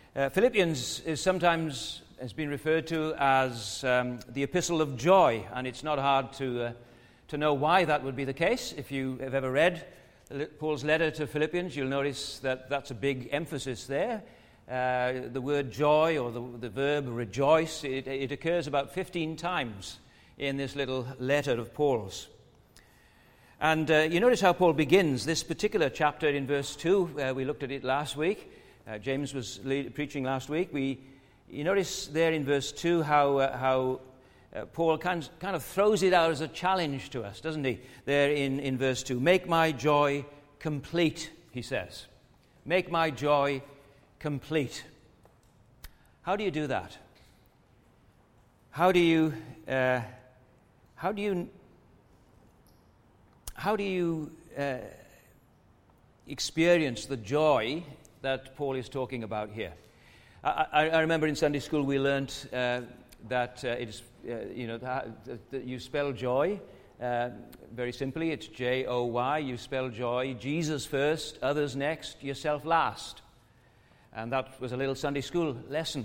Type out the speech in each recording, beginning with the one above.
Philippians is sometimes has been referred to as the epistle of joy, and it's not hard to know why that would be the case. If you have ever read Paul's letter to Philippians, you'll notice that that's a big emphasis there. The word joy, or the verb rejoice, it occurs about 15 times in this little letter of Paul's. And you notice how Paul begins this particular chapter in verse 2. We looked at it last week. James was preaching last week. You notice there in verse 2 how Paul kind of throws it out as a challenge to us, doesn't he? There in verse 2. Make my joy complete, he says. Make my joy complete. How do you do that? How do you experience the joy that Paul is talking about here? I remember in Sunday school we learned that you spell joy very simply. It's J-O-Y. You spell joy. Jesus first, others next, yourself last. And that was a little Sunday school lesson.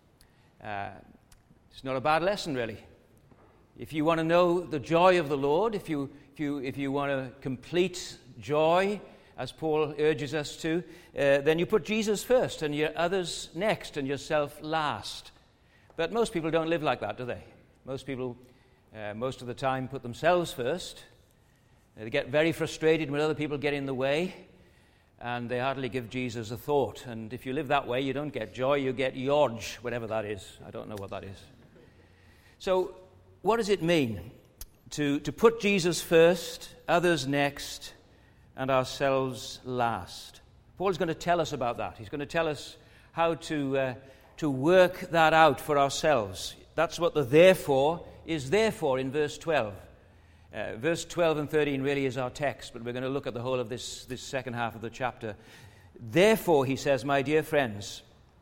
It's not a bad lesson, really. If you want to know the joy of the Lord, if you want a complete joy, as Paul urges us to, then you put Jesus first and your others next and yourself last. But most people don't live like that, do they? Most people, most of the time, put themselves first. They get very frustrated when other people get in the way, and they hardly give Jesus a thought. And if you live that way, you don't get joy, you get yodge, whatever that is. I don't know what that is. So, what does it mean to put Jesus first, others next, and ourselves last? Paul's going to tell us about that. He's going to tell us how to work that out for ourselves. That's what the therefore is there for in verse 12. Verse 12 and 13 really is our text, but we're going to look at the whole of this second half of the chapter. Therefore, he says, my dear friends,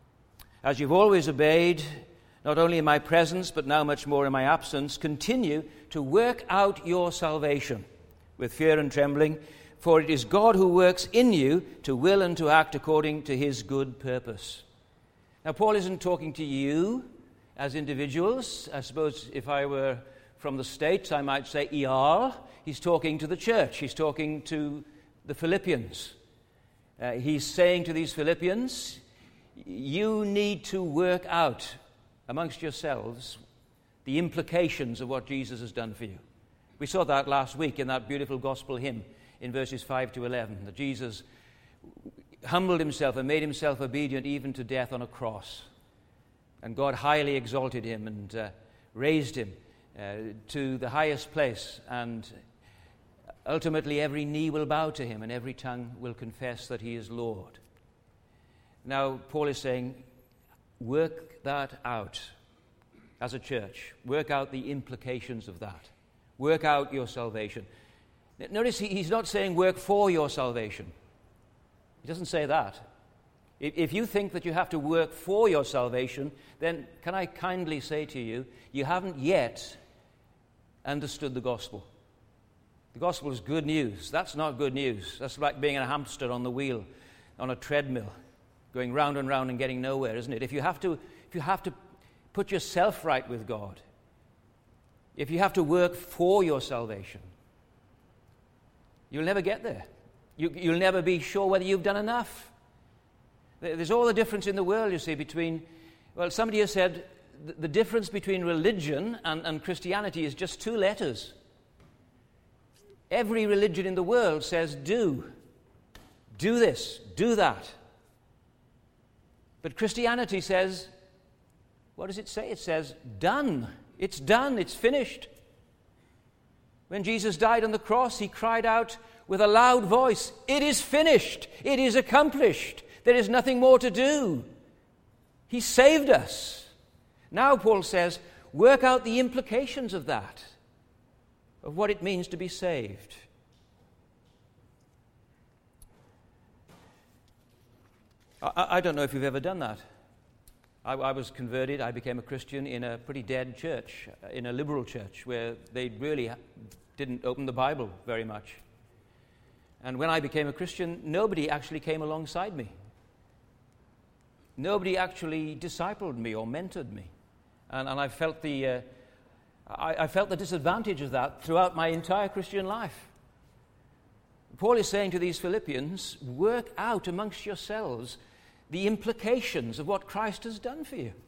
as you've always obeyed, not only in my presence, but now much more in my absence, continue to work out your salvation with fear and trembling, for it is God who works in you to will and to act according to his good purpose. Now, Paul isn't talking to you as individuals. I suppose if I were from the States, I might say ER. He's talking to the church. He's talking to the Philippians. He's saying to these Philippians, you need to work out amongst yourselves the implications of what Jesus has done for you. We saw that last week in that beautiful gospel hymn in verses 5 to 11, that Jesus humbled himself and made himself obedient even to death on a cross. And God highly exalted him and raised him to the highest place. And ultimately every knee will bow to him and every tongue will confess that he is Lord. Now, Paul is saying, work that out as a church. Work out the implications of that. Work out your salvation. Notice he's not saying work for your salvation. He doesn't say that. If you think that you have to work for your salvation, then can I kindly say to you, you haven't yet understood the gospel. The gospel is good news. That's not good news. That's like being a hamster on the wheel, on a treadmill, going round and round and getting nowhere, isn't it? If you have to put yourself right with God, if you have to work for your salvation, you'll never get there. You'll never be sure whether you've done enough. There's all the difference in the world, you see, between... Well, somebody has said the difference between religion and Christianity is just 2 letters. Every religion in the world says do. Do this, do that. But Christianity says, what does it say? It says, done. It's done. It's finished. When Jesus died on the cross, he cried out with a loud voice, it is finished. It is accomplished. There is nothing more to do. He saved us. Now, Paul says, work out the implications of that, of what it means to be saved. I don't know if you've ever done that. I was converted, I became a Christian in a pretty dead church, in a liberal church, where they really didn't open the Bible very much. And when I became a Christian, nobody actually came alongside me. Nobody actually discipled me or mentored me. And I felt the disadvantage of that throughout my entire Christian life. Paul is saying to these Philippians, work out amongst yourselves the implications of what Christ has done for you.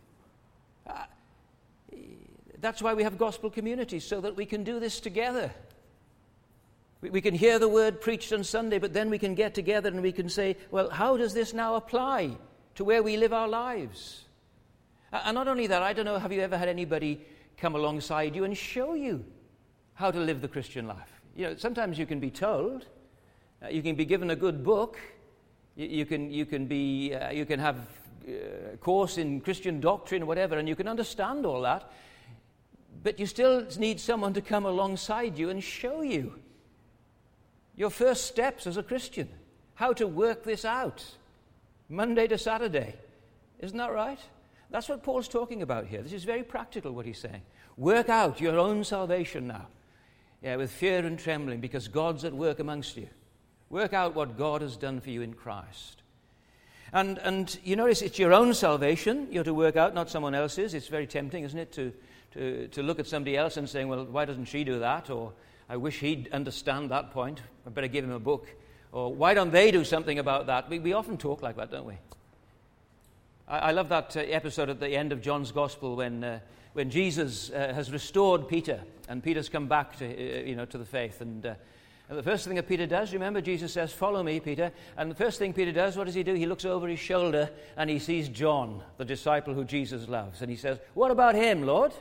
That's why we have gospel communities, so that we can do this together. We can hear the word preached on Sunday, but then we can get together and we can say, well, how does this now apply to where we live our lives? And not only that, I don't know, have you ever had anybody come alongside you and show you how to live the Christian life? You know, sometimes you can be told, you can be given a good book, you can have a course in Christian doctrine or whatever, and you can understand all that, but you still need someone to come alongside you and show you your first steps as a Christian, how to work this out, Monday to Saturday. Isn't that right? That's what Paul's talking about here. This is very practical, what he's saying. Work out your own salvation now, with fear and trembling, because God's at work amongst you. Work out what God has done for you in Christ. And you notice it's your own salvation you're to work out, not someone else's. It's very tempting, isn't it, to look at somebody else and saying, well, why doesn't she do that? Or I wish he'd understand that point. I better give him a book. Or why don't they do something about that? We often talk like that, don't we? I love that episode at the end of John's Gospel when Jesus has restored Peter, and Peter's come back to the faith. And the first thing that Peter does, remember, Jesus says, follow me, Peter. And the first thing Peter does, what does he do? He looks over his shoulder and he sees John, the disciple who Jesus loves. And he says, what about him, Lord?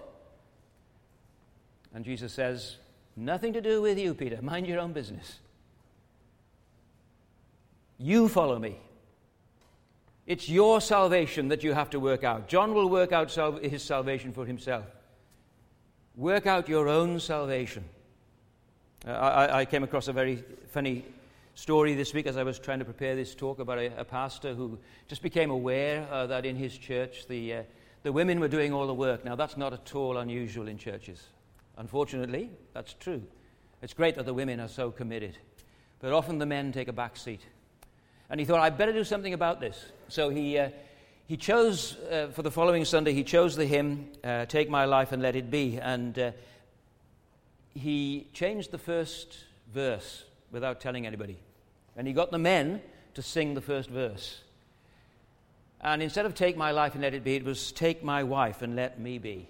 And Jesus says, nothing to do with you, Peter. Mind your own business. You follow me. It's your salvation that you have to work out. John will work out his salvation for himself. Work out your own salvation. I came across a very funny story this week as I was trying to prepare this talk about a pastor who just became aware that in his church the women were doing all the work. Now, that's not at all unusual in churches. Unfortunately, that's true. It's great that the women are so committed, but often the men take a back seat. And he thought, I'd better do something about this. So he chose, for the following Sunday, he chose the hymn, Take My Life and Let It Be. And he changed the first verse without telling anybody. And he got the men to sing the first verse. And instead of Take My Life and Let It Be, it was Take My Wife and Let Me Be.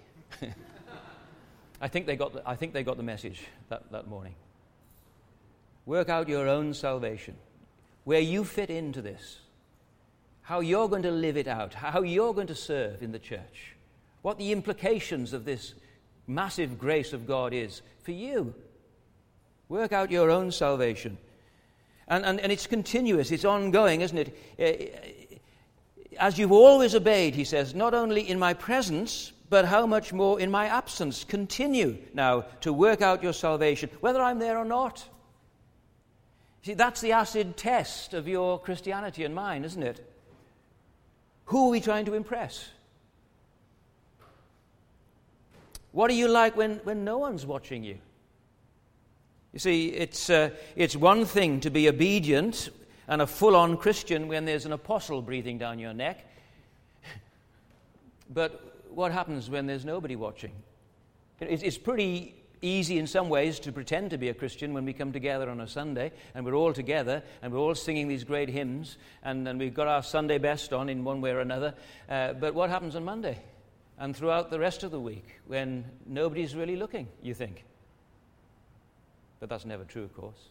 I think they got the message that morning. Work out your own salvation, where you fit into this, how you're going to live it out, how you're going to serve in the church, what the implications of this massive grace of God is for you. Work out your own salvation. And it's continuous, it's ongoing, isn't it? As you've always obeyed, he says, not only in my presence, but how much more in my absence. Continue now to work out your salvation, whether I'm there or not. See, that's the acid test of your Christianity and mine, isn't it? Who are we trying to impress? What are you like when no one's watching you? You see, it's one thing to be obedient and a full-on Christian when there's an apostle breathing down your neck. But what happens when there's nobody watching? It's pretty easy in some ways to pretend to be a Christian when we come together on a Sunday and we're all together and we're all singing these great hymns and we've got our Sunday best on in one way or another. But what happens on Monday and throughout the rest of the week when nobody's really looking, you think? But that's never true, of course.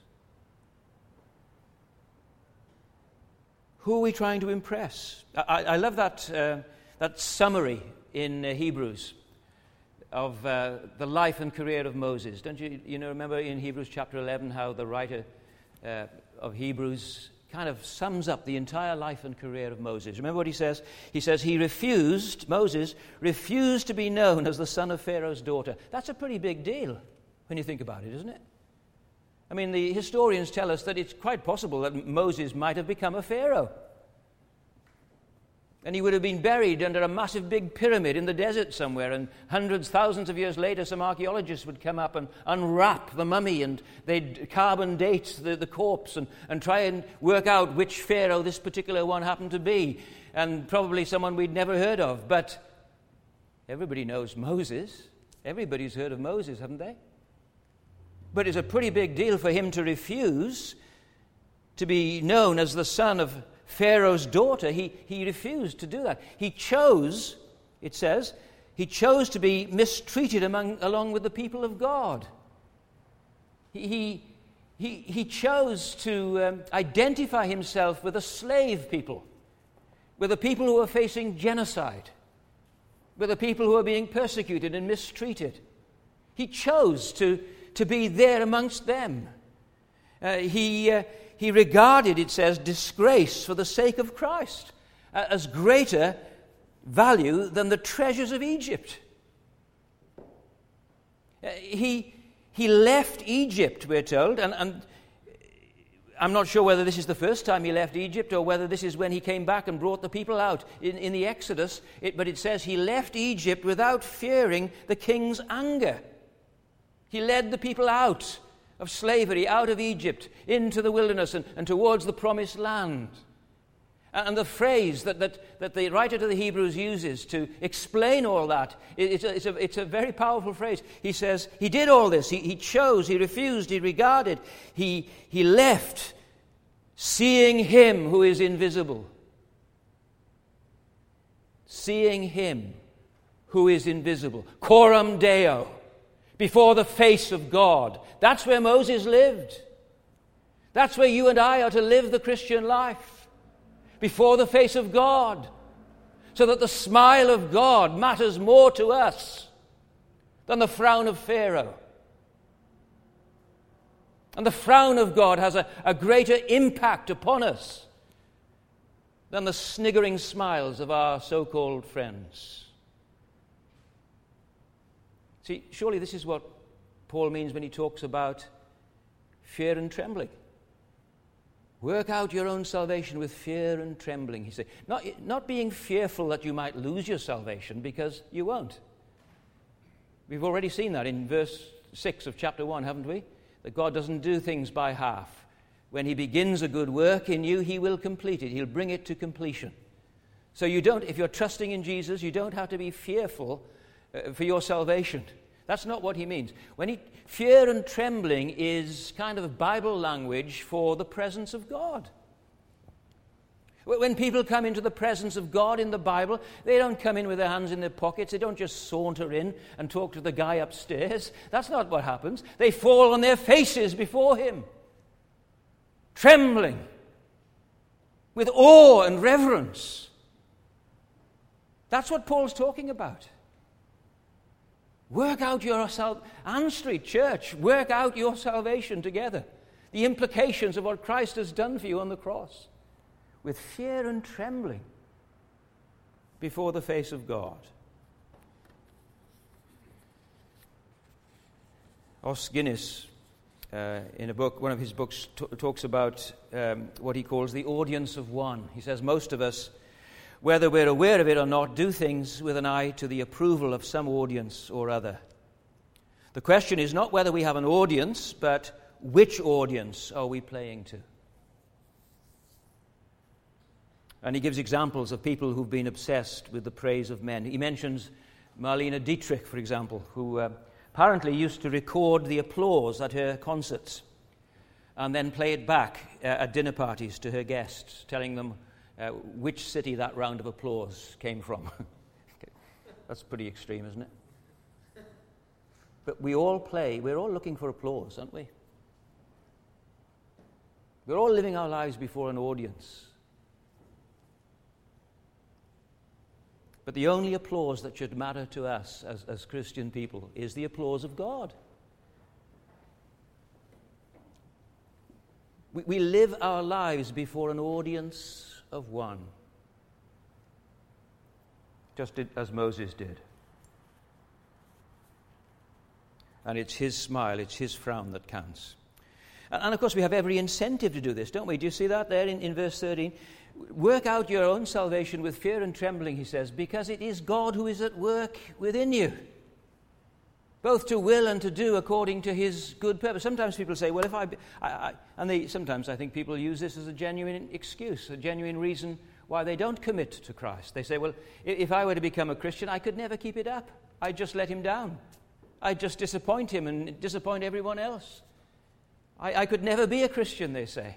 Who are we trying to impress? I love that summary in Hebrews of the life and career of Moses. Don't you remember in Hebrews chapter 11 how the writer of Hebrews kind of sums up the entire life and career of Moses? Remember what he says? He says Moses refused to be known as the son of Pharaoh's daughter. That's a pretty big deal when you think about it, isn't it? I mean, the historians tell us that it's quite possible that Moses might have become a pharaoh. And he would have been buried under a massive big pyramid in the desert somewhere, and hundreds, thousands of years later, some archaeologists would come up and unwrap the mummy, and they'd carbon date the corpse and try and work out which pharaoh this particular one happened to be, and probably someone we'd never heard of. But everybody knows Moses. Everybody's heard of Moses, haven't they? But it's a pretty big deal for him to refuse to be known as the son of Pharaoh's daughter. He refused to do that. He chose, it says, he chose to be mistreated along with the people of God. He chose to identify himself with a slave people, with the people who are facing genocide, with the people who are being persecuted and mistreated. He chose to be there amongst them. He regarded, it says, disgrace for the sake of Christ as greater value than the treasures of Egypt. He left Egypt, we're told, and I'm not sure whether this is the first time he left Egypt or whether this is when he came back and brought the people out in the Exodus, but it says he left Egypt without fearing the king's anger. He led the people out of slavery, out of Egypt, into the wilderness and towards the promised land. And the phrase that the writer to the Hebrews uses to explain all that, it's a very powerful phrase. He says, he did all this. He chose, he refused, he regarded, he left, seeing him who is invisible. Seeing him who is invisible. Coram Deo. Before the face of God. That's where Moses lived. That's where you and I are to live the Christian life. Before the face of God. So that the smile of God matters more to us than the frown of Pharaoh. And the frown of God has a greater impact upon us than the sniggering smiles of our so-called friends. See, surely this is what Paul means when he talks about fear and trembling. Work out your own salvation with fear and trembling, he said. Not being fearful that you might lose your salvation, because you won't. We've already seen that in verse 6 of chapter 1, haven't we? That God doesn't do things by half. When he begins a good work in you, he will complete it. He'll bring it to completion. So if you're trusting in Jesus, you don't have to be fearful for your salvation. That's not what he means. Fear and trembling is kind of Bible language for the presence of God. When people come into the presence of God in the Bible, they don't come in with their hands in their pockets. They don't just saunter in and talk to the guy upstairs. That's not what happens. They fall on their faces before him, trembling, with awe and reverence. That's what Paul's talking about. Work out your salvation. Ann Street Church, work out your salvation together. The implications of what Christ has done for you on the cross. With fear and trembling before the face of God. Os Guinness, in a book, one of his books, talks about what he calls the audience of one. He says most of us, whether we're aware of it or not, do things with an eye to the approval of some audience or other. The question is not whether we have an audience, but which audience are we playing to? And he gives examples of people who've been obsessed with the praise of men. He mentions Marlene Dietrich, for example, who apparently used to record the applause at her concerts and then play it back at dinner parties to her guests, telling them which city that round of applause came from. That's pretty extreme, isn't it? But we're all looking for applause, aren't we? We're all living our lives before an audience. But the only applause that should matter to us as Christian people is the applause of God. We live our lives before an audience of one, just as Moses did. And it's his smile, it's his frown that counts. And of course we have every incentive to do this, don't we? Do you see that there in verse 13? Work out your own salvation with fear and trembling, he says, because it is God who is at work within you, both to will and to do according to his good purpose. Sometimes people say, well, sometimes I think people use this as a genuine excuse, a genuine reason why they don't commit to Christ. They say, well, if I were to become a Christian, I could never keep it up. I'd just let him down. I'd just disappoint him and disappoint everyone else. I could never be a Christian, they say.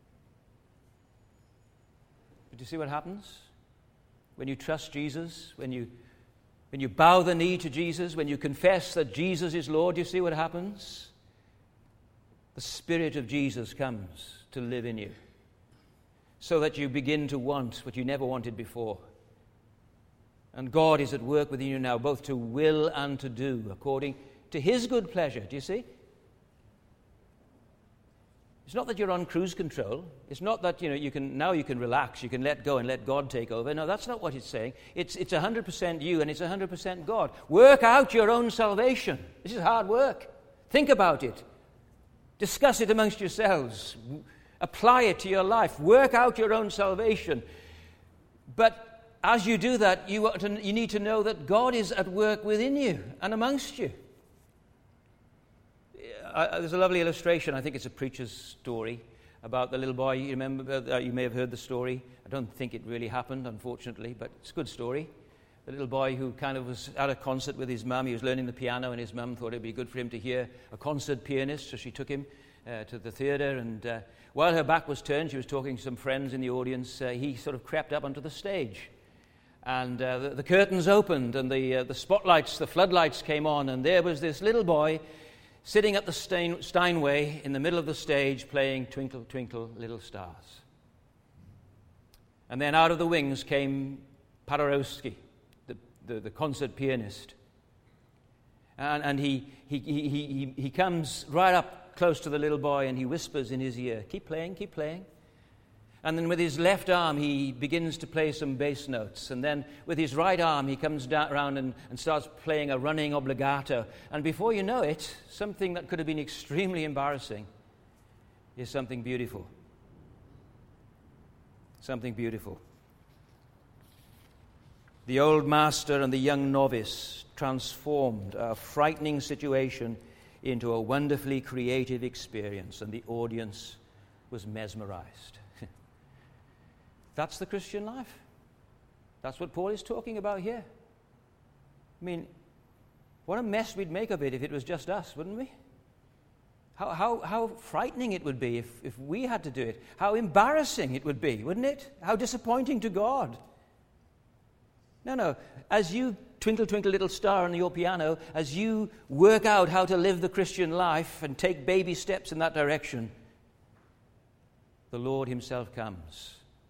But do you see what happens? When you trust Jesus, when you bow the knee to Jesus, when you confess that Jesus is Lord, you see what happens? The Spirit of Jesus comes to live in you, so that you begin to want what you never wanted before. And God is at work within you now, both to will and to do, according to his good pleasure. Do you see? It's not that you're on cruise control. It's not that you can relax, you can let go and let God take over. No, that's not what it's saying. It's 100% you and it's 100% God. Work out your own salvation. This is hard work. Think about it. Discuss it amongst yourselves. Apply it to your life. Work out your own salvation. But as you do that, you need to know that God is at work within you and amongst you. There's a lovely illustration. I think it's a preacher's story about the little boy. You remember? You may have heard the story. I don't think it really happened, unfortunately, but it's a good story. The little boy who kind of was at a concert with his mum. He was learning the piano, and his mum thought it would be good for him to hear a concert pianist, so she took him to the theatre. And while her back was turned, she was talking to some friends in the audience. He sort of crept up onto the stage. And the curtains opened, and the spotlights, the floodlights came on, and there was this little boy sitting at the Steinway in the middle of the stage playing Twinkle, Twinkle, Little Stars. And then out of the wings came Paderewski, the concert pianist. And he comes right up close to the little boy and he whispers in his ear, keep playing, keep playing. And then with his left arm, he begins to play some bass notes. And then with his right arm, he comes around and starts playing a running obligato. And before you know it, something that could have been extremely embarrassing is something beautiful. Something beautiful. The old master and the young novice transformed a frightening situation into a wonderfully creative experience, and the audience was mesmerized. That's the Christian life. That's what Paul is talking about here. I mean, what a mess we'd make of it if it was just us, wouldn't we? How frightening it would be if we had to do it. How embarrassing it would be, wouldn't it? How disappointing to God. No. As you twinkle, twinkle, little star on your piano, as you work out how to live the Christian life and take baby steps in that direction, the Lord himself comes.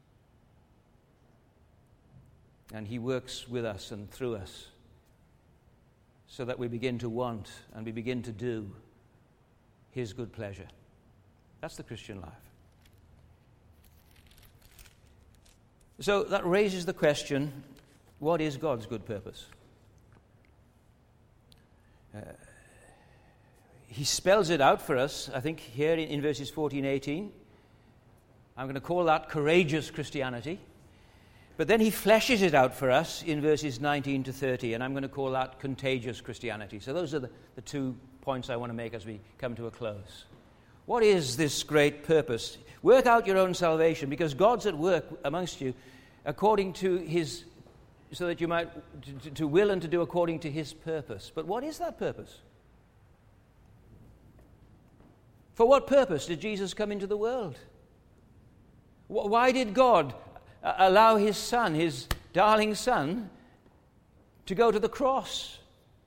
And he works with us and through us so that we begin to want and we begin to do his good pleasure. That's the Christian life. So that raises the question, what is God's good purpose? He spells it out for us, I think, here in verses 14, 18. I'm going to call that courageous Christianity. But then he fleshes it out for us in verses 19 to 30, and I'm going to call that contagious Christianity. So those are the 2 points I want to make as we come to a close. What is this great purpose? Work out your own salvation, because God's at work amongst you according to his, so that you might, to will and to do according to his purpose. But what is that purpose? For what purpose did Jesus come into the world? Why did God allow his son, his darling son, to go to the cross?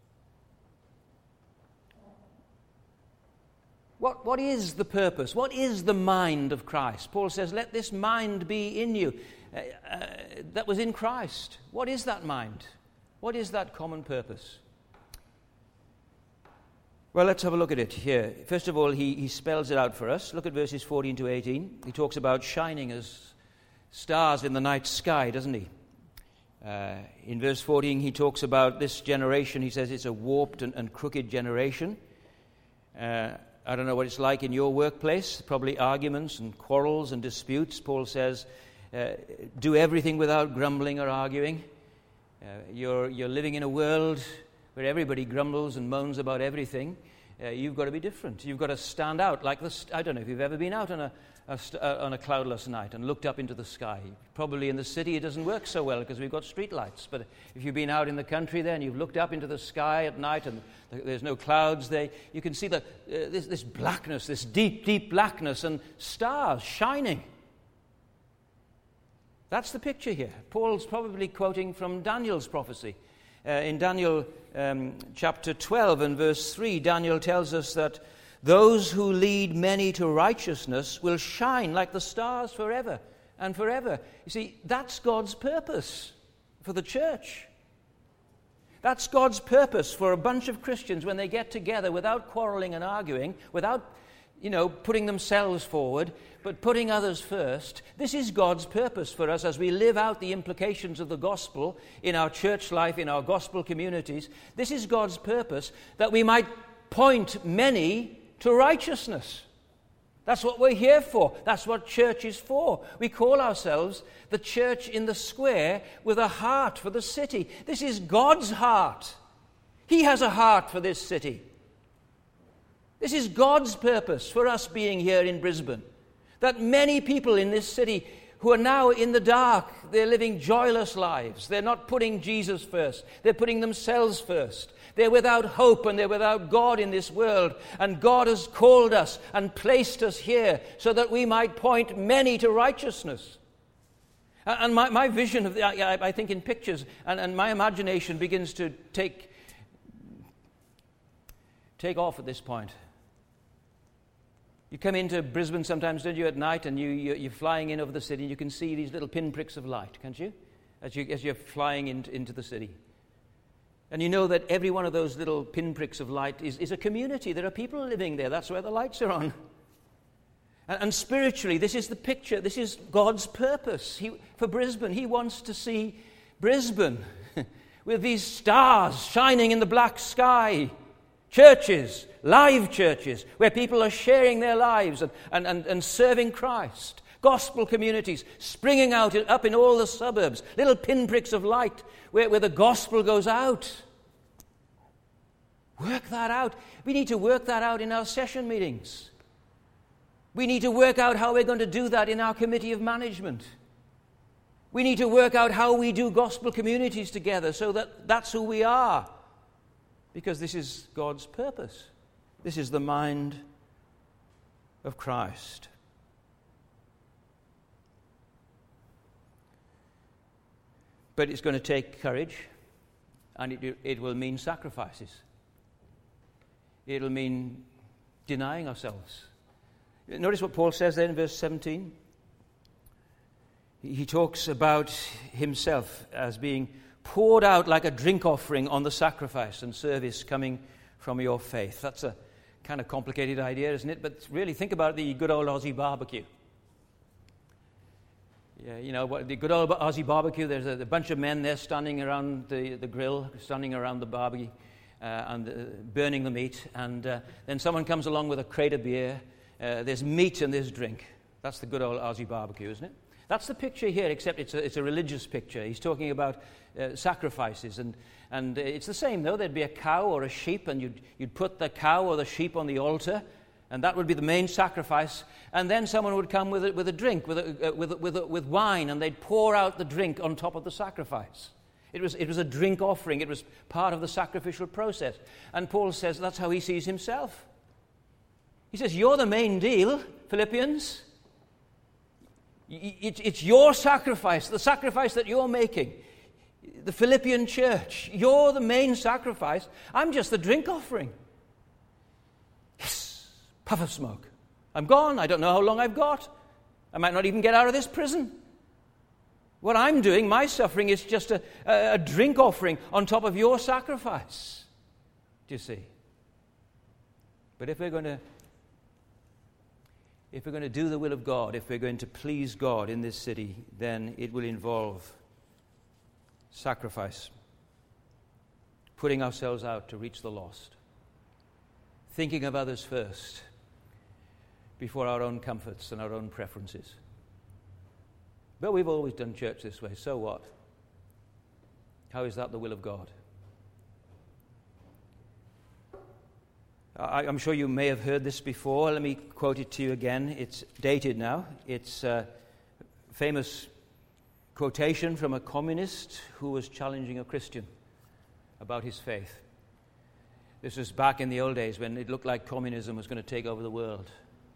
What is the purpose? What is the mind of Christ? Paul says, let this mind be in you that was in Christ. What is that mind? What is that common purpose? Well, let's have a look at it here. First of all, he spells it out for us. Look at verses 14 to 18. He talks about shining as stars in the night sky, doesn't he? In verse 14, he talks about this generation. He says it's a warped and crooked generation. I don't know what it's like in your workplace. Probably arguments and quarrels and disputes. Paul says do everything without grumbling or arguing. You're living in a world where everybody grumbles and moans about everything. You've got to be different. You've got to stand out. Like this. I don't know if you've ever been out on a cloudless night and looked up into the sky. Probably in the city it doesn't work so well because we've got street lights. But if you've been out in the country there and you've looked up into the sky at night and there's no clouds there, you can see this blackness, this deep, deep blackness and stars shining. That's the picture here. Paul's probably quoting from Daniel's prophecy. In Daniel chapter 12 and verse 3, Daniel tells us that those who lead many to righteousness will shine like the stars forever and forever. You see, that's God's purpose for the church. That's God's purpose for a bunch of Christians when they get together without quarreling and arguing, without, putting themselves forward, but putting others first. This is God's purpose for us as we live out the implications of the gospel in our church life, in our gospel communities. This is God's purpose, that we might point many to righteousness. That's what we're here for. That's what church is for. We call ourselves the church in the square with a heart for the city. This is God's heart. He has a heart for this city. This is God's purpose for us being here in Brisbane. That many people in this city who are now in the dark, they're living joyless lives. They're not putting Jesus first. They're putting themselves first. They're without hope and they're without God in this world. And God has called us and placed us here so that we might point many to righteousness. And my vision of I think in pictures, and my imagination begins to take off at this point. You come into Brisbane sometimes, don't you, at night, and you're flying in over the city, and you can see these little pinpricks of light, can't you? As you're flying into the city. And you know that every one of those little pinpricks of light is a community. There are people living there. That's where the lights are on. And spiritually, this is the picture. This is God's purpose for Brisbane. He wants to see Brisbane with these stars shining in the black sky. Churches, live churches, where people are sharing their lives and serving Christ. Gospel communities springing up in all the suburbs, little pinpricks of light where the gospel goes out. Work that out. We need to work that out in our session meetings. We need to work out how we're going to do that in our committee of management. We need to work out how we do gospel communities together so that that's who we are. Because this is God's purpose. This is the mind of Christ. But it's going to take courage, and it will mean sacrifices. It'll mean denying ourselves. Notice what Paul says there in verse 17. He talks about himself as being poured out like a drink offering on the sacrifice and service coming from your faith. That's a kind of complicated idea, isn't it? But really think about the good old Aussie barbecue. Yeah, the good old Aussie barbecue, there's a bunch of men there standing around the grill, standing around the barbecue and burning the meat. And then someone comes along with a crate of beer. There's meat and there's drink. That's the good old Aussie barbecue, isn't it? That's the picture here, except it's a religious picture. He's talking about sacrifices. And it's the same, though. There'd be a cow or a sheep, and you'd put the cow or the sheep on the altar, and that would be the main sacrifice. And then someone would come with a drink, with wine, and they'd pour out the drink on top of the sacrifice. It was a drink offering. It was part of the sacrificial process. And Paul says that's how he sees himself. He says, you're the main deal, Philippians. It's your sacrifice, the sacrifice that you're making. The Philippian church, you're the main sacrifice. I'm just the drink offering. Yes, puff of smoke. I'm gone. I don't know how long I've got. I might not even get out of this prison. What I'm doing, my suffering, is just a drink offering on top of your sacrifice. Do you see? But if we're going to do the will of God, if we're going to please God in this city, then it will involve sacrifice, putting ourselves out to reach the lost, thinking of others first before our own comforts and our own preferences. But we've always done church this way. So what? How is that the will of God? I'm sure you may have heard this before. Let me quote it to you again. It's dated now. It's a famous quotation from a communist who was challenging a Christian about his faith. This was back in the old days when it looked like communism was going to take over the world.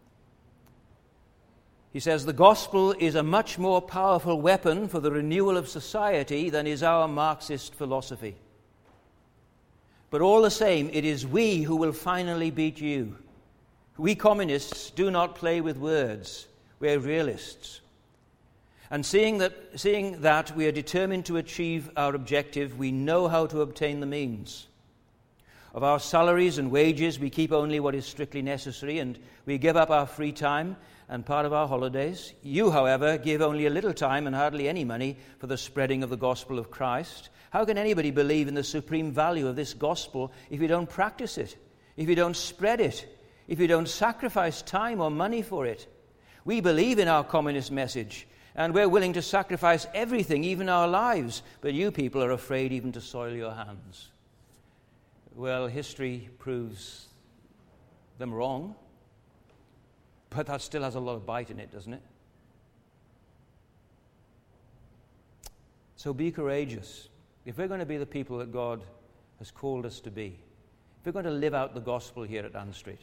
He says, "The gospel is a much more powerful weapon for the renewal of society than is our Marxist philosophy. But all the same, it is we who will finally beat you. We communists do not play with words. We're realists. And seeing that we are determined to achieve our objective, we know how to obtain the means. Of our salaries and wages, we keep only what is strictly necessary, and we give up our free time and part of our holidays. You, however, give only a little time and hardly any money for the spreading of the gospel of Christ. How can anybody believe in the supreme value of this gospel if you don't practice it, if you don't spread it, if you don't sacrifice time or money for it? We believe in our communist message, and we're willing to sacrifice everything, even our lives, but you people are afraid even to soil your hands." Well, history proves them wrong, but that still has a lot of bite in it, doesn't it? So be courageous. If we're going to be the people that God has called us to be, if we're going to live out the gospel here at Ann Street,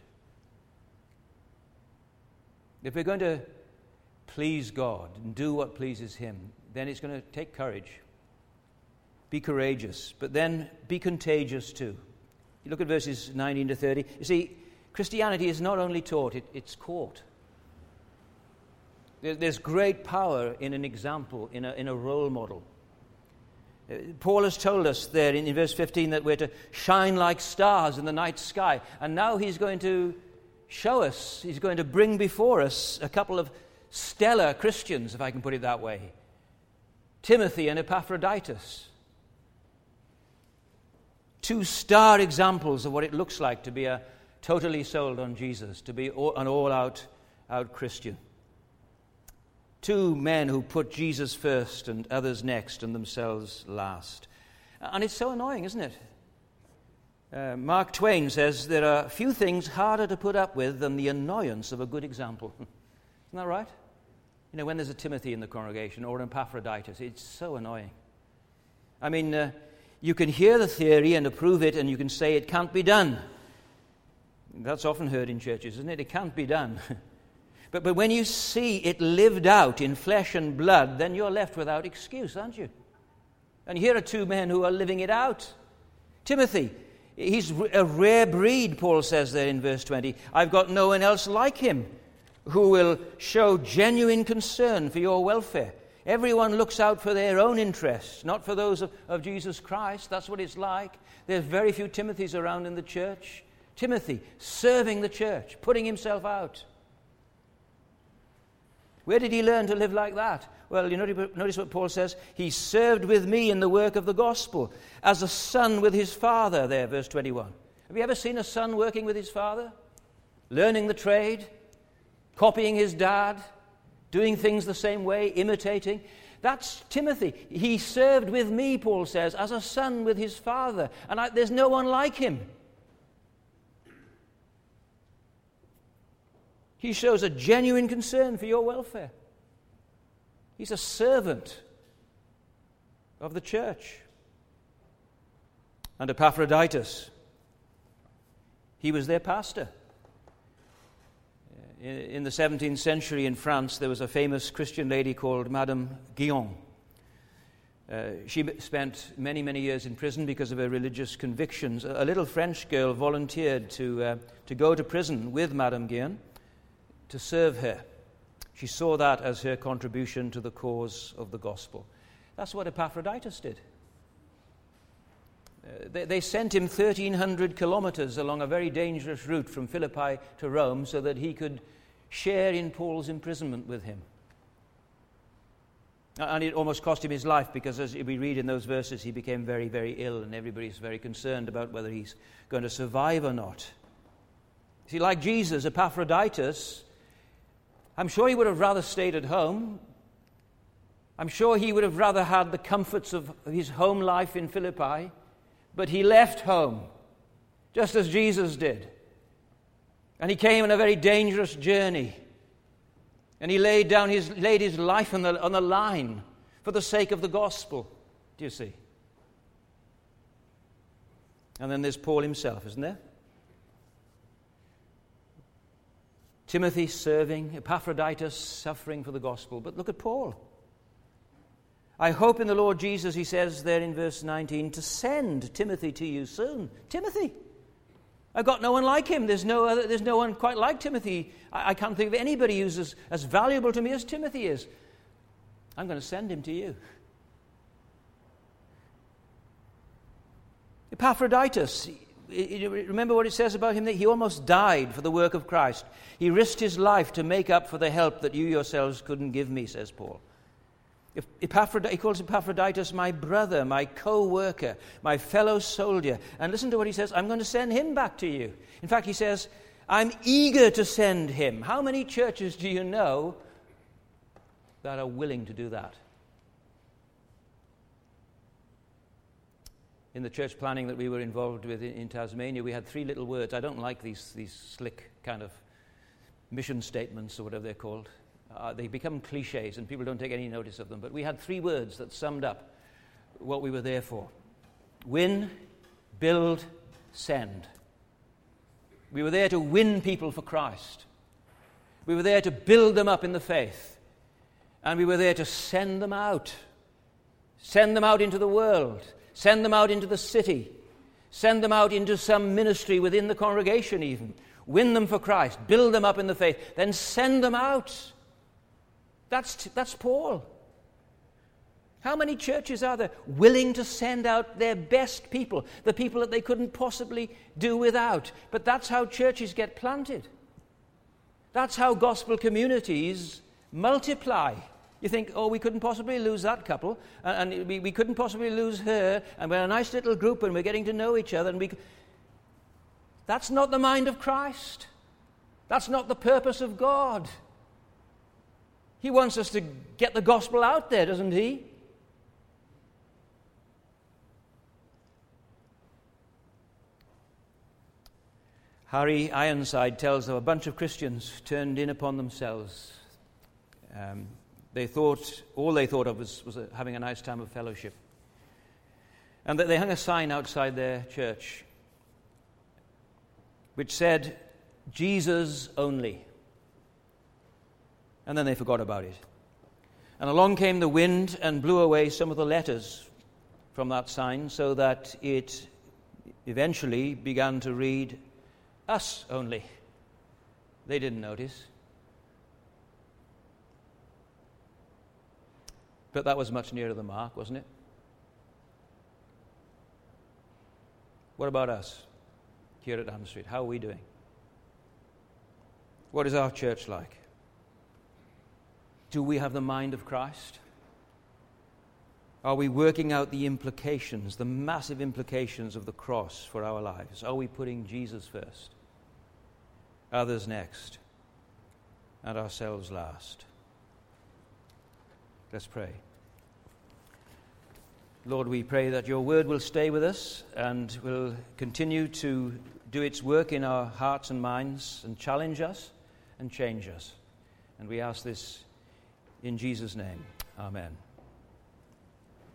if we're going to please God and do what pleases Him, then it's going to take courage. Be courageous, but then be contagious too. You look at verses 19 to 30. You see, Christianity is not only taught, it's caught. There's great power in an example, in a role model. Paul has told us there in verse 15 that we're to shine like stars in the night sky. And now he's going to show us, he's going to bring before us a couple of stellar Christians, if I can put it that way. Timothy and Epaphroditus. Two star examples of what it looks like to be a totally sold on Jesus, to be an all-out Christian. Two men who put Jesus first and others next and themselves last. And it's so annoying, isn't it? Mark Twain says there are few things harder to put up with than the annoyance of a good example. Isn't that right? You know, when there's a Timothy in the congregation or an Epaphroditus, it's so annoying. I mean, you can hear the theory and approve it, and you can say it can't be done. That's often heard in churches, isn't it? It can't be done. But when you see it lived out in flesh and blood, then you're left without excuse, aren't you? And here are two men who are living it out. Timothy, he's a rare breed, Paul says there in verse 20. I've got no one else like him who will show genuine concern for your welfare. Everyone looks out for their own interests, not for those of Jesus Christ. That's what it's like. There's very few Timothys around in the church. Timothy, serving the church, putting himself out. Where did he learn to live like that? Well, you notice what Paul says. He served with me in the work of the gospel, as a son with his father, there, verse 21. Have you ever seen a son working with his father? Learning the trade, copying his dad, doing things the same way, imitating. That's Timothy. He served with me, Paul says, as a son with his father. And there's no one like him. He shows a genuine concern for your welfare. He's a servant of the church. And Epaphroditus, he was their pastor. In the 17th century in France, there was a famous Christian lady called Madame Guyon. She spent many, many years in prison because of her religious convictions. A little French girl volunteered to go to prison with Madame Guyon to serve her. She saw that as her contribution to the cause of the gospel. That's what Epaphroditus did. They sent him 1,300 kilometers along a very dangerous route from Philippi to Rome so that he could share in Paul's imprisonment with him. And it almost cost him his life because, as we read in those verses, he became very, very ill and everybody's very concerned about whether he's going to survive or not. See, like Jesus, Epaphroditus, I'm sure he would have rather stayed at home, I'm sure he would have rather had the comforts of his home life in Philippi, but he left home, just as Jesus did. And he came on a very dangerous journey. And he laid his life on the line for the sake of the gospel. Do you see? And then there's Paul himself, isn't there? Timothy serving, Epaphroditus suffering for the gospel. But look at Paul. I hope in the Lord Jesus, he says there in verse 19, to send Timothy to you soon. Timothy. I've got no one like him. There's no one quite like Timothy. I can't think of anybody who's as valuable to me as Timothy is. I'm going to send him to you. Epaphroditus, remember what it says about him? That he almost died for the work of Christ. He risked his life to make up for the help that you yourselves couldn't give me, says Paul. He calls Epaphroditus my brother, my co-worker, my fellow soldier. And listen to what he says, I'm going to send him back to you. In fact, he says, I'm eager to send him. How many churches do you know that are willing to do that? In the church planning that we were involved with in Tasmania, we had 3 little words. I don't like these slick kind of mission statements or whatever they're called. They become cliches and people don't take any notice of them. But we had 3 words that summed up what we were there for. Win, build, send. We were there to win people for Christ. We were there to build them up in the faith. And we were there to send them out. Send them out into the world. Send them out into the city. Send them out into some ministry within the congregation even. Win them for Christ. Build them up in the faith. Then send them out. That's Paul. How many churches are there willing to send out their best people, the people that they couldn't possibly do without? But that's how churches get planted. That's how gospel communities multiply. You think, oh, we couldn't possibly lose that couple, and we couldn't possibly lose her, and we're a nice little group, and we're getting to know each other. That's not the mind of Christ. That's not the purpose of God. He wants us to get the gospel out there, doesn't he? Harry Ironside tells of a bunch of Christians turned in upon themselves. All they thought of was having a nice time of fellowship. And that they hung a sign outside their church which said, Jesus only. And then they forgot about it. And along came the wind and blew away some of the letters from that sign so that it eventually began to read, us only. They didn't notice. But that was much nearer the mark, wasn't it? What about us here at Ham Street? How are we doing? What is our church like? Do we have the mind of Christ? Are we working out the implications, the massive implications of the cross for our lives? Are we putting Jesus first, others next, and ourselves last? Let's pray. Lord, we pray that your word will stay with us and will continue to do its work in our hearts and minds and challenge us and change us. And we ask this in Jesus' name. Amen.